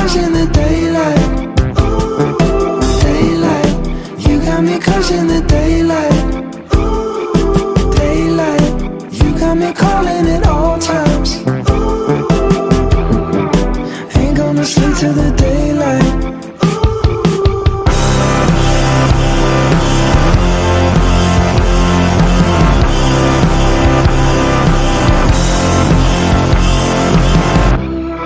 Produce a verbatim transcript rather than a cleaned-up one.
crushing the daylight. Daylight, you got me crushing the daylight. Daylight, you got me calling at all times. Ain't gonna sleep till the daylight.